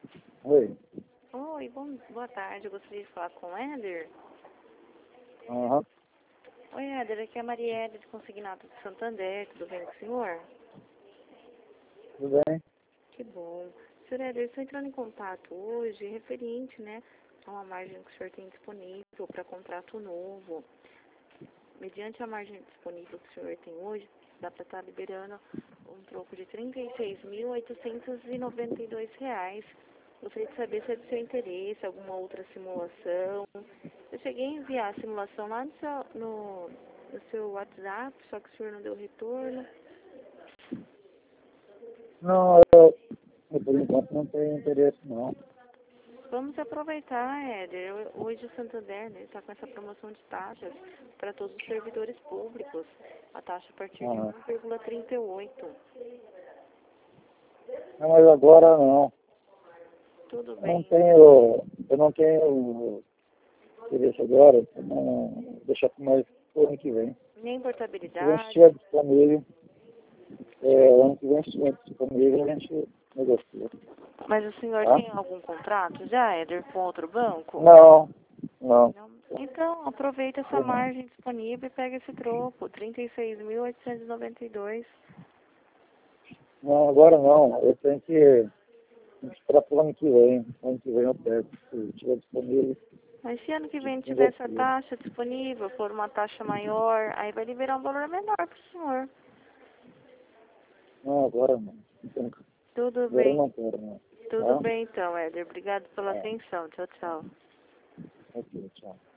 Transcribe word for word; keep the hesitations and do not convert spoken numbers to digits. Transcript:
Oi. Oi, bom, boa tarde. Eu gostaria de falar com o Éder. Aham. Oi, Éder. Aqui é a Marielle de Consignato de Santander. Tudo bem com o senhor? Tudo bem? Que bom. Senhor Éder, eu estou entrando em contato hoje referente, né, a uma margem que o senhor tem disponível para contrato novo. Mediante a margem disponível que o senhor tem hoje, dá para estar liberando um troco de trinta e seis mil oitocentos e noventa e dois reais. Gostaria de saber se é do seu interesse, alguma outra simulação. Eu cheguei a enviar a simulação lá no seu, no, no seu WhatsApp, só que o senhor não deu retorno. Não, eu, eu por enquanto não tenho interesse não. Vamos aproveitar, Éder. Eu- Hoje o Santander está com essa promoção de taxas para todos os servidores públicos. A taxa a partir de Aham. um vírgula trinta e oito. Não, mas agora não. Tudo Eu não bem. tenho, eu não tenho interesse agora, eu não deixar para mais pro ano que vem. Nem Se a gente portabilidade. estiver disponível, é, ano que vem se estiver disponível, a gente negocia. Mas o senhor Tá? tem algum contrato já, Éder, com outro banco? Não, não. Não. Então, aproveita essa Eu não. margem disponível e pega esse troco, trinta e seis mil oitocentos e noventa e dois. Não, agora não. Eu tenho que esperar para o ano que vem. Ano que vem eu pego. Se estiver disponível, Mas se ano que a gente vem tiver essa negocia. taxa disponível, for uma taxa maior, aí vai liberar um valor menor para o senhor. Não, agora não. Então, Tudo agora eu bem. não quero, não. Tudo Tá? bem então, Éder. Obrigado pela É, atenção. Tchau, tchau. ok, tchau.